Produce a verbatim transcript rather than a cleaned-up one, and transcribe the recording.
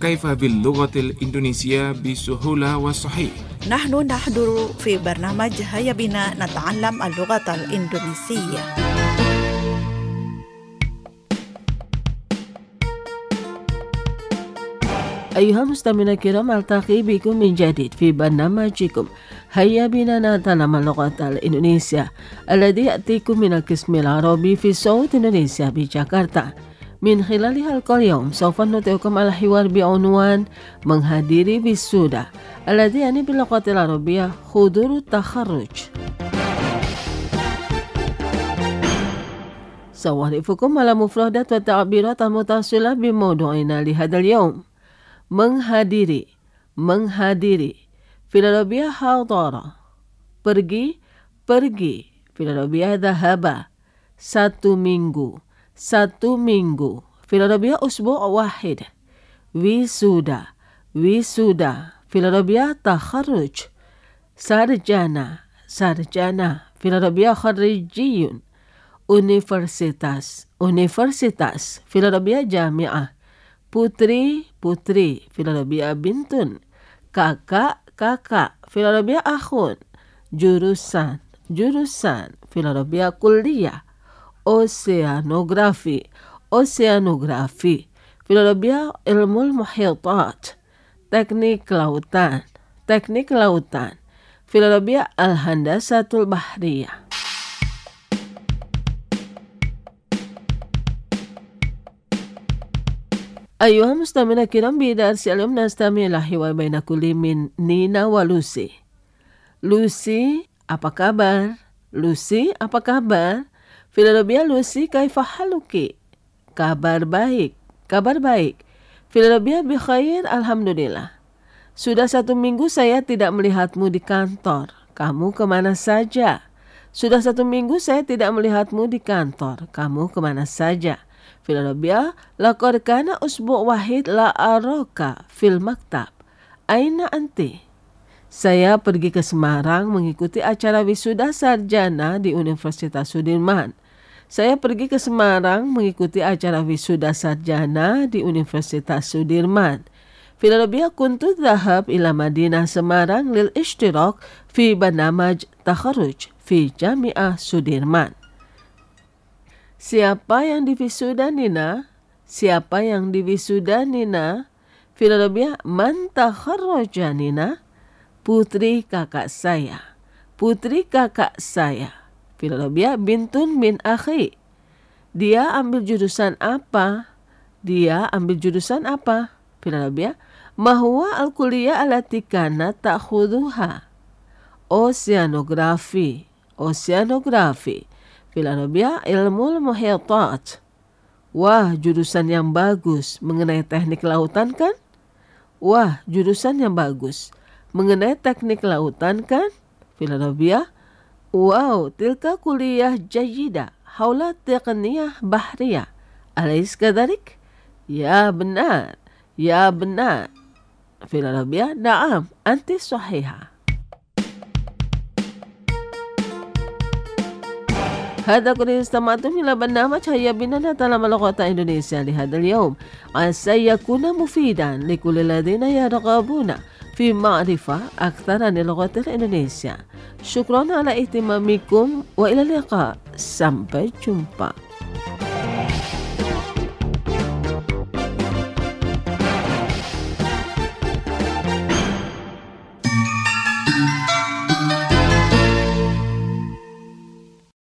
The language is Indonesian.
كيف باللغة الإندونيسية بسهولة وصحيح. نحن نحضر في برنامج هيا بنا نتعلم اللغة الإندونيسية. أيها المستمعون الكرام، ألتقي بكم من جديد في برنامجكم هيا بنا نتعلم اللغة الإندونيسية الذي يأتيكم من القسم العربي في صوت إندونيسيا بجاkarta. من خلال حلقة اليوم سوف نطلقكم على حوار بعنوان menghadiri wisuda الذي يعني باللغة العربية حضور التخرج. سأعرفكم على مفردات والتعبيرات المتصلة بموضوعنا لهذا اليوم. menghadiri, menghadiri, fil Arabiyah hadara, pergi, pergi, fil Arabiyah dhahaba, satu minggu, satu minggu, fil Arabiyah usbu' wahid, wisuda, wisuda, fil Arabiyah takharruj, sarjana, sarjana, fil Arabiyah kharrijiyun, universitas, universitas, fil Arabiyah jami'ah, putri, putri, fil Arabiyah bintun, kakak, kakak, fil Arabiyah akhun, jurusan, jurusan, fil Arabiyah kulliyah, oceanografi, oceanografi, fil Arabiyah ilmul muhitat, teknik lautan, teknik lautan, fil Arabiyah al-handasatul bahriyah. أيها المستمعون الكرام، بدرس اليوم نستمع إلى حوار بين كل من Nina wa Lucy. Lucy, apa kabar? Lucy, apa kabar? Fil Arabiyah Lucy, kaifa haluki? Kabar baik, kabar baik. Fil Arabiyah bi khair, alhamdulillah. Sudah satu minggu saya tidak melihatmu di kantor. Kamu kemana saja? Sudah satu minggu saya tidak melihatmu di kantor. Kamu kemana saja? Fil Arabiyah, laqad kana usbu' wahid la araka fil maktab. Aina anti? Saya pergi ke Semarang mengikuti acara wisuda sarjana di Universitas Sudirman. Saya pergi ke Semarang mengikuti acara wisuda sarjana di Universitas Sudirman. Fil Arabiyah kuntu dhahab ila Madinah Semarang lil ishtirak fi barnamaj takharruj fi Jami'ah Sudirman. Siapa yang diwisuda Nina? Siapa yang diwisuda Nina? Fil Arabiyah man takharraja Nina? Putri kakak saya. Putri kakak saya. Fil Arabiyah bintun min akhi. Dia ambil jurusan apa? Dia ambil jurusan apa? Fil Arabiyah ma huwa al-kulliyah allati kanat ta'khudhuha? Oceanografi. Oceanografi. Fil Arabiyah ilmul muhitat. Wah, jurusan yang bagus mengenai teknik lautan kan? Wah, jurusan yang bagus mengenai teknik lautan kan? Fil Arabiyah, wow, tilka kuliah jayyida haula taqniyah bahriyah. Alais kadhalik? Ya benar, ya benar. Fil Arabiyah, na'am, anti sahihah. هذا كل استمعتم إلى برنامج هيا بنا نتعلم اللغة الإندونيسية لهذا اليوم. عسى يكون مفيدا لكل الذين يرغبون في معرفة أكثر عن اللغة الإندونيسية. شكرا على اهتمامكم وإلى اللقاء. Sampai jumpa.